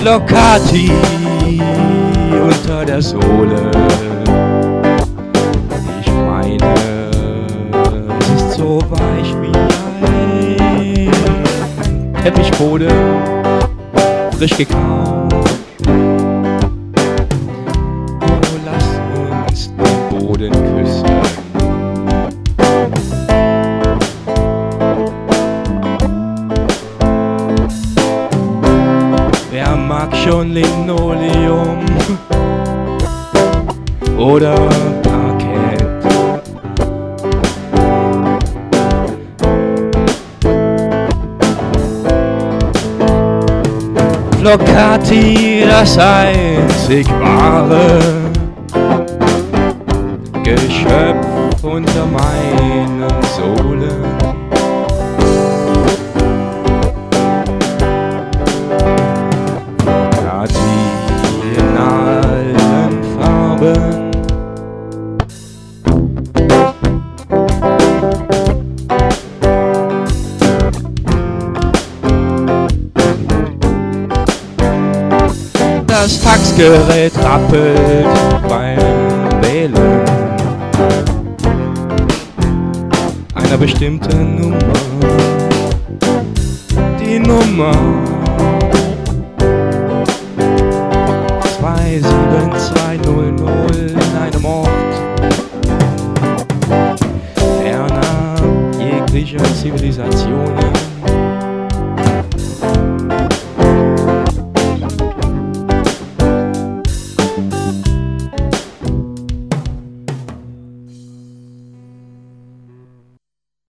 Flocati unter der Sohle. Ich meine, es ist so weich wie ein Teppichboden, frisch gekauft. Oh, lass uns den Boden küssen. Wer mag schon Linoleum oder Parkett? Flocati, das einzig wahre Geschöpf unter meinen Sohlen. In allen Farben. Das Faxgerät rappelt beim Wählen einer bestimmten Nummer. Die Nummer